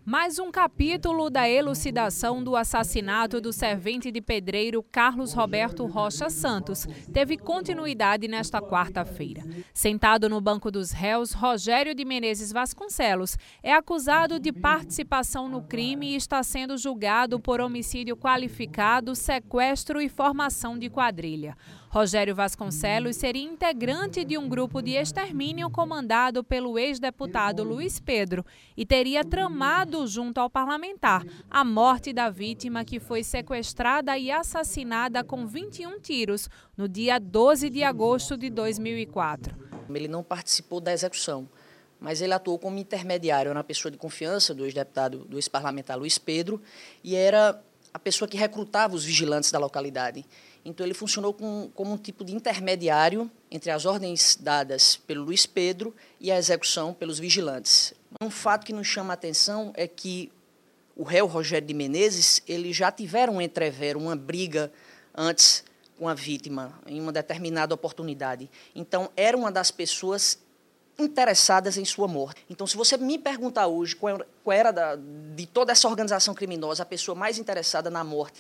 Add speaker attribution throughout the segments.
Speaker 1: Mais um capítulo da elucidação do assassinato do servente de pedreiro Carlos Roberto Rocha Santos teve continuidade nesta quarta-feira. Sentado no banco dos réus, Rogério de Menezes Vasconcelos é acusado de participação no crime e está sendo julgado por homicídio qualificado, sequestro e formação de quadrilha. Rogério Vasconcelos seria integrante de um grupo de extermínio comandado pelo ex-deputado Luiz Pedro e teria tramado junto ao parlamentar a morte da vítima, que foi sequestrada e assassinada com 21 tiros no dia 12 de agosto de 2004.
Speaker 2: Ele não participou da execução, mas ele atuou como intermediário na pessoa de confiança do ex-deputado, do ex-parlamentar Luiz Pedro, e era a pessoa que recrutava os vigilantes da localidade. Então, ele funcionou como um tipo de intermediário entre as ordens dadas pelo Luiz Pedro e a execução pelos vigilantes. Um fato que nos chama a atenção é que o réu Rogério de Menezes, ele já tiveram um entrevero, uma briga antes com a vítima, em uma determinada oportunidade. Então, era uma das pessoas interessadas em sua morte. Então, se você me perguntar hoje qual era de toda essa organização criminosa a pessoa mais interessada na morte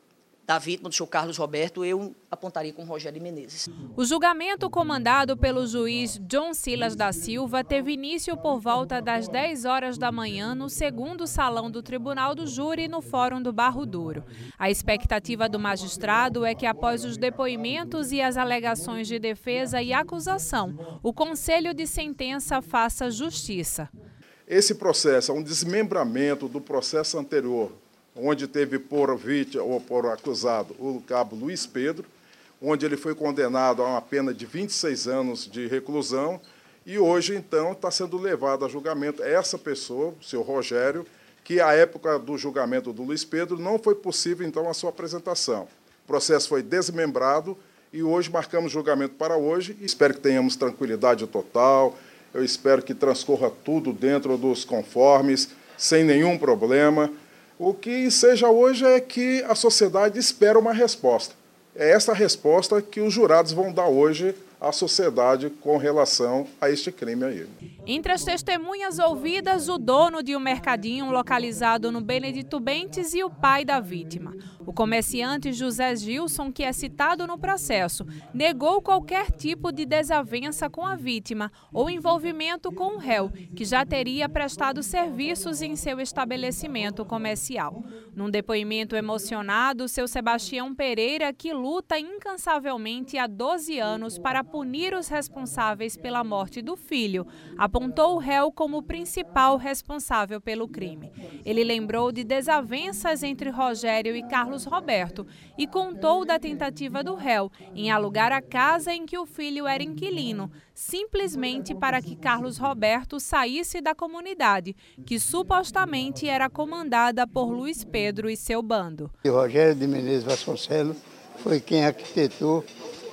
Speaker 2: da vítima do senhor Carlos Roberto, eu apontaria como Rogério de Menezes.
Speaker 1: O julgamento comandado pelo juiz John Silas da Silva teve início por volta das 10 horas da manhã no segundo salão do Tribunal do Júri, no Fórum do Barro Duro. A expectativa do magistrado é que, após os depoimentos e as alegações de defesa e acusação, o Conselho de Sentença faça justiça.
Speaker 3: Esse processo é um desmembramento do processo anterior, onde teve por vítima ou por acusado o cabo Luiz Pedro, onde ele foi condenado a uma pena de 26 anos de reclusão, e hoje, então, está sendo levado a julgamento essa pessoa, o senhor Rogério, que à época do julgamento do Luiz Pedro não foi possível, então, a sua apresentação. O processo foi desmembrado e hoje marcamos julgamento para hoje. Espero que tenhamos tranquilidade total, eu espero que transcorra tudo dentro dos conformes, sem nenhum problema. O que seja hoje é que a sociedade espera uma resposta. É essa resposta que os jurados vão dar hoje à sociedade com relação a este crime aí.
Speaker 1: Entre as testemunhas ouvidas, o dono de um mercadinho localizado no Benedito Bentes e o pai da vítima. O comerciante José Gilson, que é citado no processo, negou qualquer tipo de desavença com a vítima ou envolvimento com o réu, que já teria prestado serviços em seu estabelecimento comercial. Num depoimento emocionado, seu Sebastião Pereira, que luta incansavelmente há 12 anos para punir os responsáveis pela morte do filho, apontou o réu como o principal responsável pelo crime. Ele lembrou de desavenças entre Rogério e Carlos Roberto e contou da tentativa do réu em alugar a casa em que o filho era inquilino, simplesmente para que Carlos Roberto saísse da comunidade, que supostamente era comandada por Luiz Pedro e seu bando.
Speaker 4: O Rogério de Menezes Vasconcelos foi quem arquitetou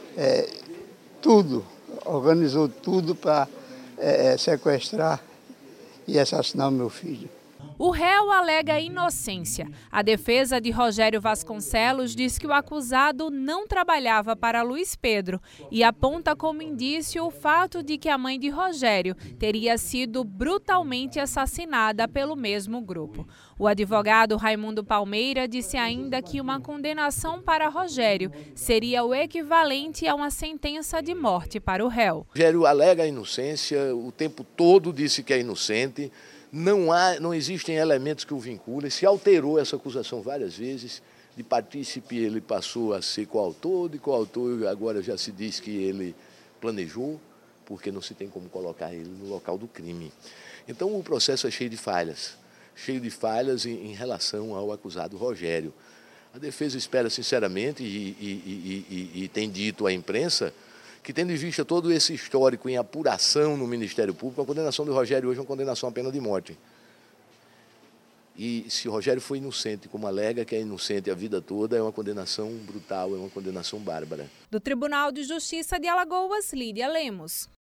Speaker 4: tudo, organizou tudo para sequestrar e assassinar o meu filho.
Speaker 1: O réu alega inocência. A defesa de Rogério Vasconcelos diz que o acusado não trabalhava para Luiz Pedro e aponta como indício o fato de que a mãe de Rogério teria sido brutalmente assassinada pelo mesmo grupo. O advogado Raimundo Palmeira disse ainda que uma condenação para Rogério seria o equivalente a uma sentença de morte para o réu.
Speaker 5: Rogério alega a inocência, o tempo todo disse que é inocente. Não existem elementos que o vinculem. Se alterou essa acusação várias vezes. De partícipe ele passou a ser coautor, de coautor agora já se diz que ele planejou, porque não se tem como colocar ele no local do crime. Então o processo é cheio de falhas em relação ao acusado Rogério. A defesa espera sinceramente e tem dito à imprensa que, tendo em vista todo esse histórico em apuração no Ministério Público, a condenação do Rogério hoje é uma condenação à pena de morte. E se o Rogério foi inocente, como alega que é inocente a vida toda, é uma condenação brutal, é uma condenação bárbara.
Speaker 1: Do Tribunal de Justiça de Alagoas, Lídia Lemos.